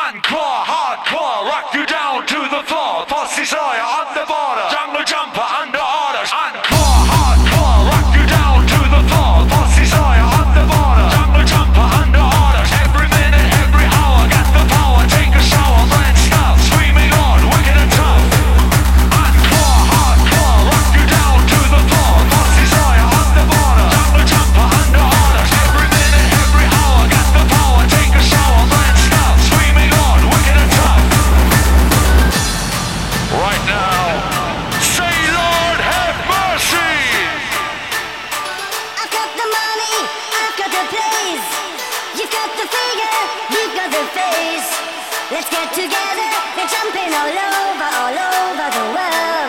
Encore, hardcore, rock you down to the floor. Pussy Sawyer on the border, jungle jumper under orders. Encore, hardcore, rock you down to the floor. Pussy Sawyer on the border, jungle jumper under orders. Every minute, every hour, got the power, take a shower, brand stuff, screaming on, wicked and tough. Encore, hardcore, rock you down to the floor. Pussy Sawyer on the border, jungle jumper under orders. Every minute, every hour, got the power, take a shower, brand stuff, screaming on, wicked and tough. Right now, say Lord have mercy. I've got the money, I've got the place. You've got the figure, you've got the face. Let's get together and jumping all over the world.